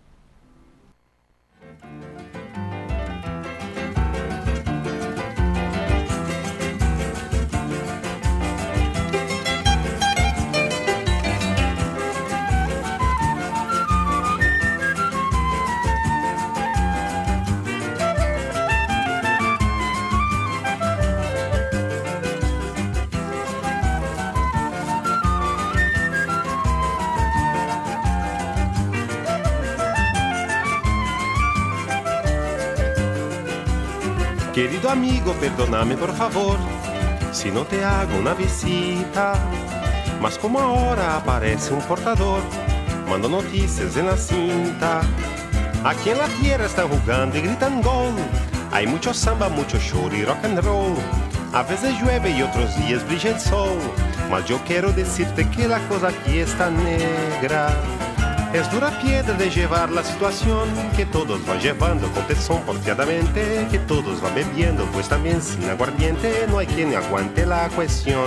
Querido amigo, perdóname por favor si no te hago una visita, mas como ahora aparece un portador, mando noticias en la cinta. Aquí en la tierra están jugando y gritan gol, hay mucho samba, mucho choro y rock and roll. A veces llueve y otros días brilla el sol, mas yo quiero decirte que la cosa aquí está negra. Es dura piedra de llevar la situación, que todos van llevando con tesón porfiadamente, que todos van bebiendo, pues también sin aguardiente no hay quien aguante la cuestión.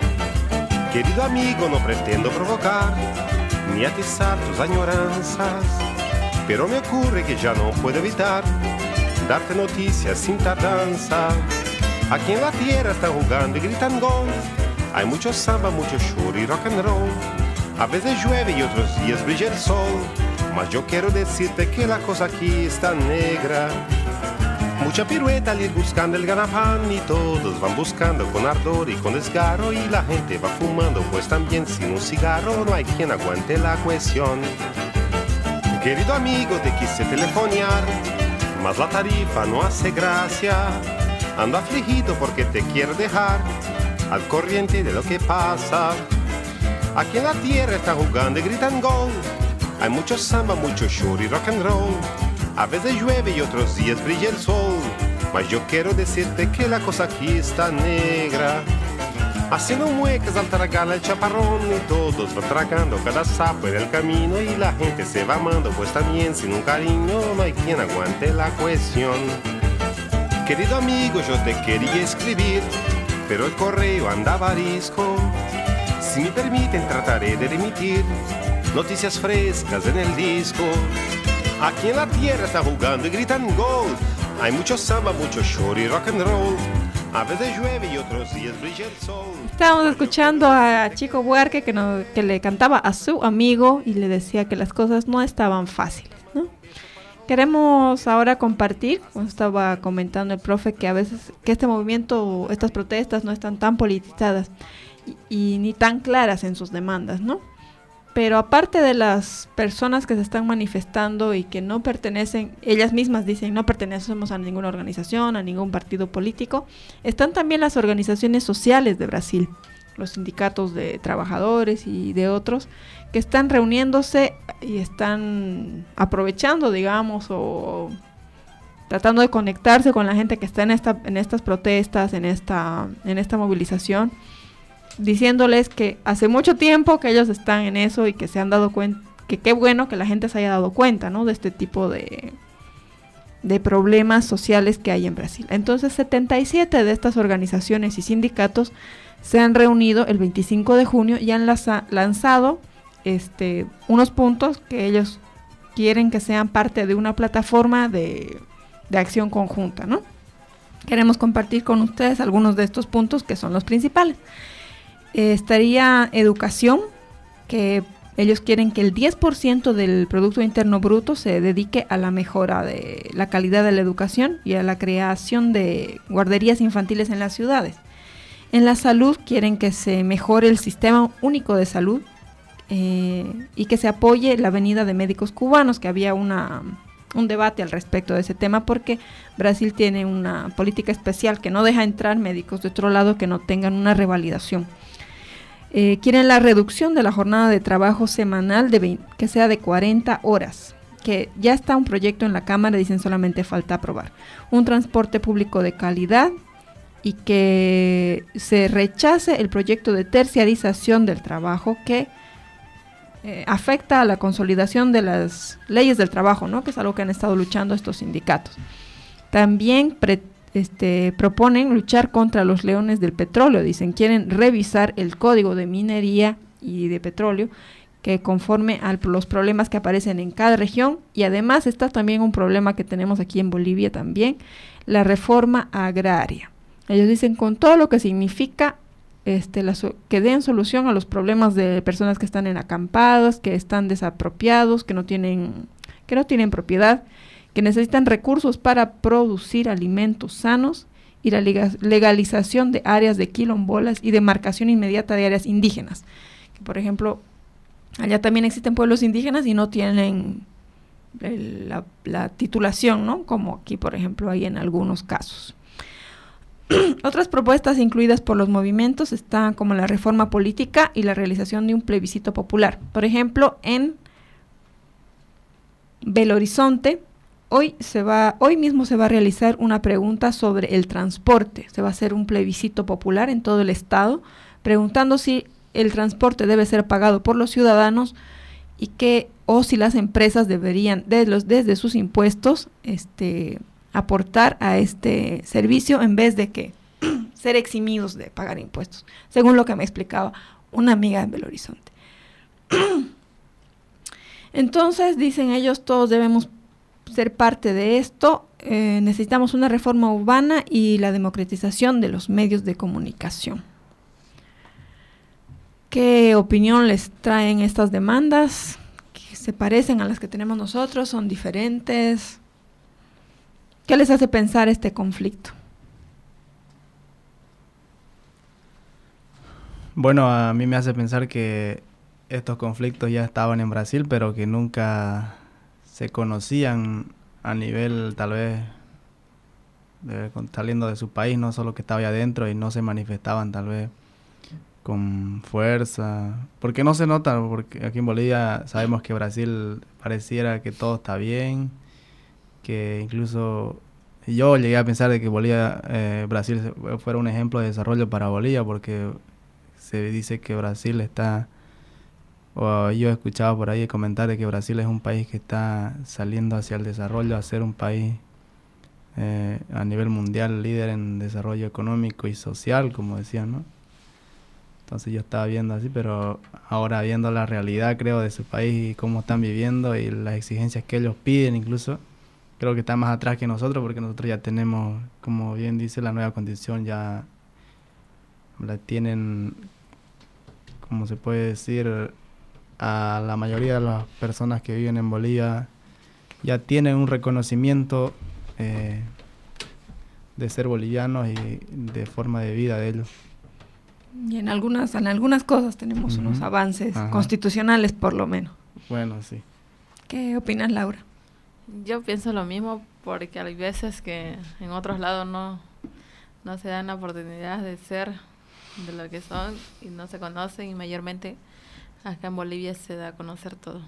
Querido amigo, no pretendo provocar ni atizar tus añoranzas, pero me ocurre que ya no puedo evitar darte noticias sin tardanza. Aquí en la tierra están jugando y gritan gol, hay mucho samba, mucho choro y rock and roll. A veces llueve y otros días brilla el sol, mas yo quiero decirte que la cosa aquí está negra. Mucha pirueta al ir buscando el ganapán, y todos van buscando con ardor y con desgarro, y la gente va fumando, pues también sin un cigarro no hay quien aguante la cuestión. Querido amigo, te quise telefonear, mas la tarifa no hace gracia. Ando afligido porque te quiero dejar al corriente de lo que pasa. Aquí en la tierra están jugando y gritan gol, hay mucho samba, mucho choro y rock and roll. A veces llueve y otros días brilla el sol, mas yo quiero decirte que la cosa aquí está negra. Haciendo muecas al tragar el chaparrón, y todos van tragando cada sapo en el camino, y la gente se va amando, pues también sin un cariño no hay quien aguante la cuestión. Querido amigo, yo te quería escribir, pero el correo andaba arisco. Si me permiten, trataré de remitir noticias frescas en el disco. Aquí en la tierra está jugando y gritan gol, hay mucho samba, mucho choro y rock and roll. A veces llueve y otros días brilla el sol. Estábamos escuchando a Chico Buarque que le cantaba a su amigo y le decía que las cosas no estaban fáciles, ¿no? Queremos ahora compartir, como estaba comentando el profe, que a veces que este movimiento, estas protestas no están tan politizadas y ni tan claras en sus demandas, ¿no? Pero aparte de las personas que se están manifestando y que no pertenecen, ellas mismas dicen no pertenecemos a ninguna organización, a ningún partido político, están también las organizaciones sociales de Brasil, los sindicatos de trabajadores y de otros, que están reuniéndose y están aprovechando, digamos, o tratando de conectarse con la gente que está en estas protestas, en esta movilización, diciéndoles que hace mucho tiempo que ellos están en eso y que se han dado cuenta, que qué bueno que la gente se haya dado cuenta, ¿no?, de este tipo de problemas sociales que hay en Brasil. Entonces 77 de estas organizaciones y sindicatos se han reunido el 25 de junio y han lanzado unos puntos que ellos quieren que sean parte de una plataforma de acción conjunta, ¿no? Queremos compartir con ustedes algunos de estos puntos que son los principales. Estaría educación, que ellos quieren que el 10% del Producto Interno Bruto se dedique a la mejora de la calidad de la educación y a la creación de guarderías infantiles en las ciudades. En la salud quieren que se mejore el sistema único de salud y que se apoye la venida de médicos cubanos, que había un debate al respecto de ese tema porque Brasil tiene una política especial que no deja entrar médicos de otro lado que no tengan una revalidación. Quieren la reducción de la jornada de trabajo semanal que sea de 40 horas, que ya está un proyecto en la Cámara, dicen solamente falta aprobar. Un transporte público de calidad y que se rechace el proyecto de terciarización del trabajo que afecta a la consolidación de las leyes del trabajo, ¿no? Que es algo que han estado luchando estos sindicatos. También proponen luchar contra los leones del petróleo, dicen, quieren revisar el código de minería y de petróleo que conforme a los problemas que aparecen en cada región, y además está también un problema que tenemos aquí en Bolivia también, la reforma agraria. Ellos dicen con todo lo que significa que den solución a los problemas de personas que están en acampados, que están desapropiados, que no tienen propiedad, que necesitan recursos para producir alimentos sanos y la legalización de áreas de quilombolas y demarcación inmediata de áreas indígenas. Que, por ejemplo, allá también existen pueblos indígenas y no tienen la titulación, ¿no? Como aquí, por ejemplo, hay en algunos casos. Otras propuestas incluidas por los movimientos están como la reforma política y la realización de un plebiscito popular. Por ejemplo, en Belo Horizonte, hoy mismo se va a realizar una pregunta sobre el transporte. Se va a hacer un plebiscito popular en todo el estado, preguntando si el transporte debe ser pagado por los ciudadanos o si las empresas deberían, desde sus impuestos, aportar a este servicio en vez de que ser eximidos de pagar impuestos, según lo que me explicaba una amiga en Belo Horizonte. Entonces, dicen ellos, todos debemos ser parte de esto. Necesitamos una reforma urbana y la democratización de los medios de comunicación. ¿Qué opinión les traen estas demandas? ¿Que se parecen a las que tenemos nosotros? ¿Son diferentes? ¿Qué les hace pensar este conflicto? Bueno, a mí me hace pensar que estos conflictos ya estaban en Brasil, pero que nunca se conocían a nivel, tal vez, saliendo de su país, no solo que estaba allá adentro, y no se manifestaban tal vez con fuerza. Porque no se nota, porque aquí en Bolivia sabemos que Brasil pareciera que todo está bien, que incluso yo llegué a pensar de que Brasil fuera un ejemplo de desarrollo para Bolivia, porque se dice que Brasil está, o yo he escuchado por ahí comentar de que Brasil es un país que está saliendo hacia el desarrollo, a ser un país a nivel mundial líder en desarrollo económico y social, como decían, ¿no? Entonces yo estaba viendo así, pero ahora viendo la realidad, creo, de su país y cómo están viviendo y las exigencias que ellos piden incluso, creo que están más atrás que nosotros, porque nosotros ya tenemos, como bien dice, la nueva constitución, ya la tienen, como se puede decir, a la mayoría de las personas que viven en Bolivia ya tienen un reconocimiento de ser bolivianos y de forma de vida de ellos. Y en algunas cosas tenemos unos avances constitucionales, por lo menos. Bueno, sí. ¿Qué opinas, Laura? Yo pienso lo mismo, porque hay veces que en otros lados no se dan la oportunidad de ser de lo que son y no se conocen, y mayormente acá en Bolivia se da a conocer todo.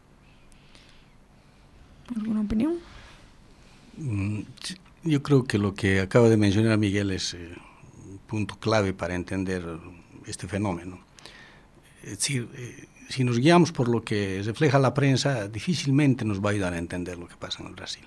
¿Alguna opinión? Yo creo que lo que acaba de mencionar Miguel es un punto clave para entender este fenómeno. Es decir, si nos guiamos por lo que refleja la prensa, difícilmente nos va a ayudar a entender lo que pasa en el Brasil.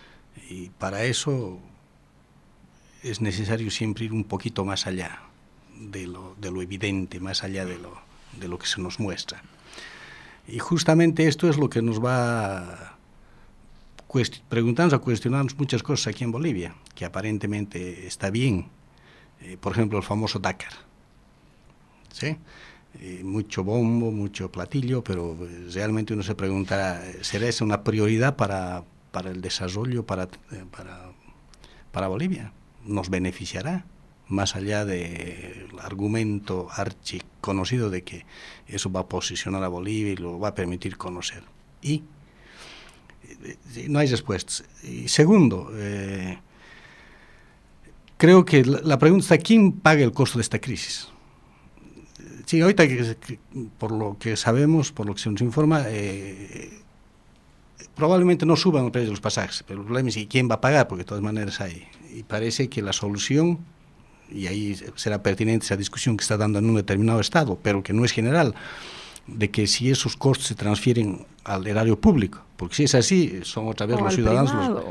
Y para eso es necesario siempre ir un poquito más allá de lo evidente, más allá de lo que se nos muestra. Y justamente esto es lo que nos va preguntarnos, a cuestionarnos muchas cosas aquí en Bolivia, que aparentemente está bien. Por ejemplo, el famoso Dakar. ¿Sí? Mucho bombo, mucho platillo, pero realmente uno se pregunta, ¿será esa una prioridad para el desarrollo, para Bolivia? ¿Nos beneficiará? Más allá del argumento archiconocido de que eso va a posicionar a Bolivia y lo va a permitir conocer. Y no hay respuestas. Y segundo, creo que la pregunta está, ¿quién paga el costo de esta crisis? Sí, ahorita, por lo que sabemos, por lo que se nos informa, probablemente no suban el precio de los pasajes, pero el problema es quién va a pagar, porque de todas maneras hay. Y parece que la solución, y ahí será pertinente esa discusión que está dando en un determinado estado, pero que no es general, de que si esos costos se transfieren al erario público, porque si es así, son otra vez los ciudadanos privado,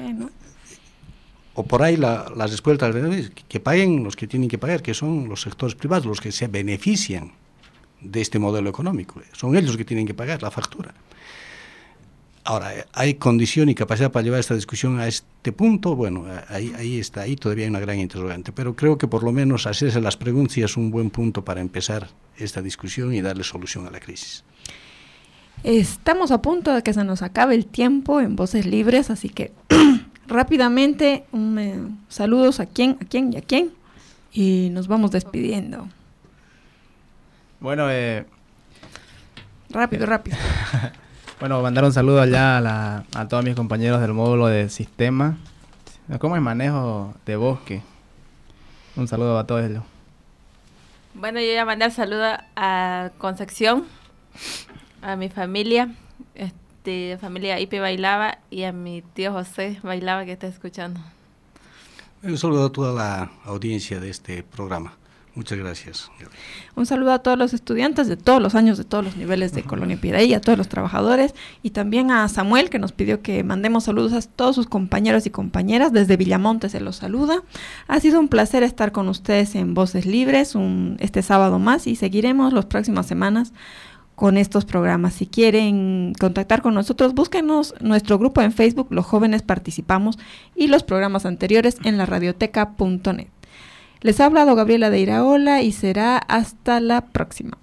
o por ahí la respuesta es que paguen los que tienen que pagar, que son los sectores privados, los que se benefician de este modelo económico, son ellos los que tienen que pagar la factura. Ahora, ¿hay condición y capacidad para llevar esta discusión a este punto? Bueno, ahí todavía hay una gran interrogante, pero creo que por lo menos hacerse las preguntas es un buen punto para empezar esta discusión y darle solución a la crisis. Estamos a punto de que se nos acabe el tiempo en Voces Libres, así que rápidamente saludos a quién y nos vamos despidiendo. Bueno, rápido. Bueno, mandar un saludo allá a todos mis compañeros del módulo de sistema. ¿Cómo es manejo de bosque? Un saludo a todos ellos. Bueno, yo voy a mandar saludo a Concepción, a mi familia, familia Ipe Bailaba, y a mi tío José Bailaba, que está escuchando. Un saludo a toda la audiencia de este programa. Muchas gracias. Un saludo a todos los estudiantes de todos los años, de todos los niveles de Colonia Piraí, a todos los trabajadores, y también a Samuel, que nos pidió que mandemos saludos a todos sus compañeros y compañeras. Desde Villamonte se los saluda. Ha sido un placer estar con ustedes en Voces Libres este sábado más, y seguiremos las próximas semanas con estos programas. Si quieren contactar con nosotros, búsquenos nuestro grupo en Facebook, Los Jóvenes Participamos, y los programas anteriores en la radioteca.net. Les ha hablado Gabriela de Iraola y será hasta la próxima.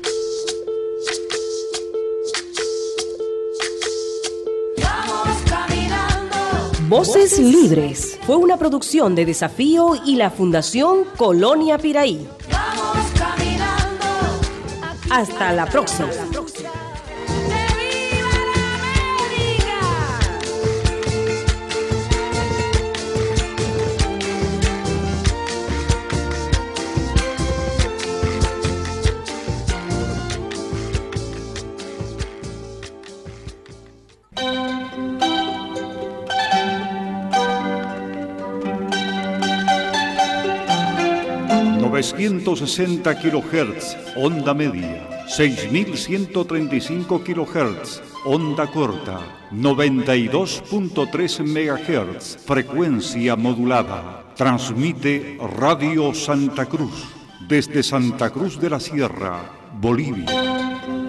Voces Libres fue una producción de Desafío y la Fundación Colonia Piraí. Hasta la próxima. ...960 kHz, onda media, 6.135 kHz, onda corta, 92.3 MHz, frecuencia modulada. Transmite Radio Santa Cruz, desde Santa Cruz de la Sierra, Bolivia.